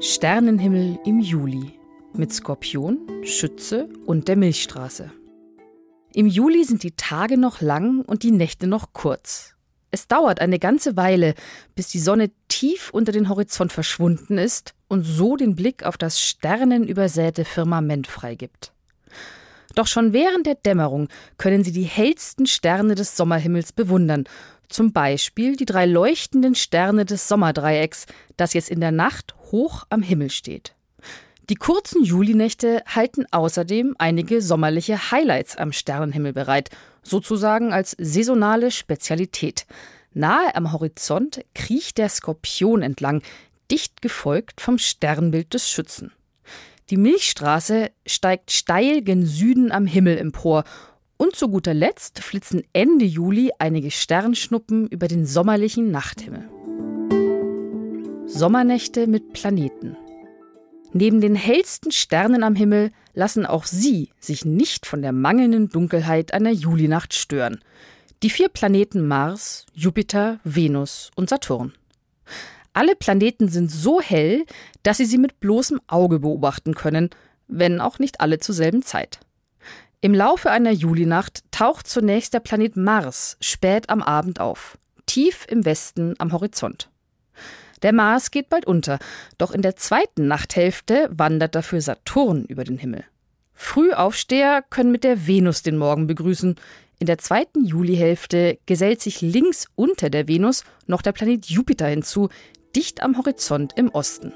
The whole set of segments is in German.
Sternenhimmel im Juli mit Skorpion, Schütze und der Milchstraße. Im Juli sind die Tage noch lang und die Nächte noch kurz. Es dauert eine ganze Weile, bis die Sonne tief unter den Horizont verschwunden ist und so den Blick auf das sternenübersäte Firmament freigibt. Doch schon während der Dämmerung können Sie die hellsten Sterne des Sommerhimmels bewundern. Zum Beispiel die 3 leuchtenden Sterne des Sommerdreiecks, das jetzt in der Nacht hoch am Himmel steht. Die kurzen Julinächte halten außerdem einige sommerliche Highlights am Sternenhimmel bereit, sozusagen als saisonale Spezialität. Nahe am Horizont kriecht der Skorpion entlang, dicht gefolgt vom Sternbild des Schützen. Die Milchstraße steigt steil gen Süden am Himmel empor und zu guter Letzt flitzen Ende Juli einige Sternschnuppen über den sommerlichen Nachthimmel. Sommernächte mit Planeten. Neben den hellsten Sternen am Himmel lassen auch sie sich nicht von der mangelnden Dunkelheit einer Julinacht stören. Die 4 Planeten Mars, Jupiter, Venus und Saturn. Alle Planeten sind so hell, dass Sie sie mit bloßem Auge beobachten können, wenn auch nicht alle zur selben Zeit. Im Laufe einer Julinacht taucht zunächst der Planet Mars spät am Abend auf, tief im Westen am Horizont. Der Mars geht bald unter, doch in der zweiten Nachthälfte wandert dafür Saturn über den Himmel. Frühaufsteher können mit der Venus den Morgen begrüßen. In der zweiten Julihälfte gesellt sich links unter der Venus noch der Planet Jupiter hinzu, dicht am Horizont im Osten.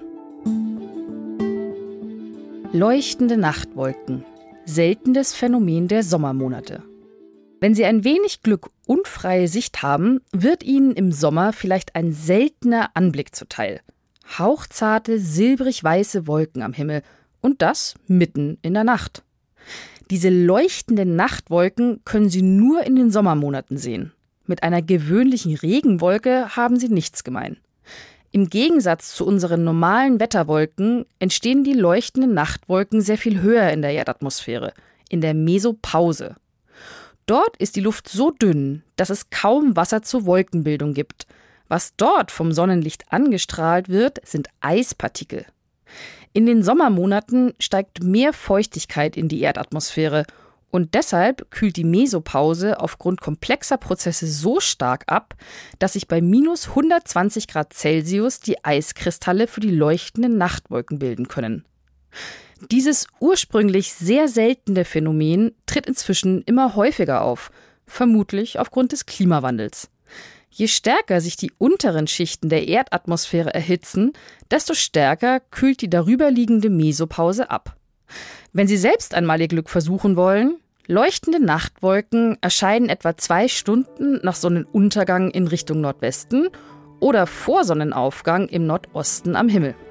Leuchtende Nachtwolken. Seltenes Phänomen der Sommermonate. Wenn Sie ein wenig Glück und freie Sicht haben, wird Ihnen im Sommer vielleicht ein seltener Anblick zuteil. Hauchzarte, silbrig-weiße Wolken am Himmel und das mitten in der Nacht. Diese leuchtenden Nachtwolken können Sie nur in den Sommermonaten sehen. Mit einer gewöhnlichen Regenwolke haben sie nichts gemein. Im Gegensatz zu unseren normalen Wetterwolken entstehen die leuchtenden Nachtwolken sehr viel höher in der Erdatmosphäre, in der Mesopause. Dort ist die Luft so dünn, dass es kaum Wasser zur Wolkenbildung gibt. Was dort vom Sonnenlicht angestrahlt wird, sind Eispartikel. In den Sommermonaten steigt mehr Feuchtigkeit in die Erdatmosphäre und deshalb kühlt die Mesopause aufgrund komplexer Prozesse so stark ab, dass sich bei minus 120 Grad Celsius die Eiskristalle für die leuchtenden Nachtwolken bilden können. Dieses ursprünglich sehr seltene Phänomen tritt inzwischen immer häufiger auf, vermutlich aufgrund des Klimawandels. Je stärker sich die unteren Schichten der Erdatmosphäre erhitzen, desto stärker kühlt die darüberliegende Mesopause ab. Wenn Sie selbst einmal Ihr Glück versuchen wollen, leuchtende Nachtwolken erscheinen etwa 2 Stunden nach Sonnenuntergang in Richtung Nordwesten oder vor Sonnenaufgang im Nordosten am Himmel.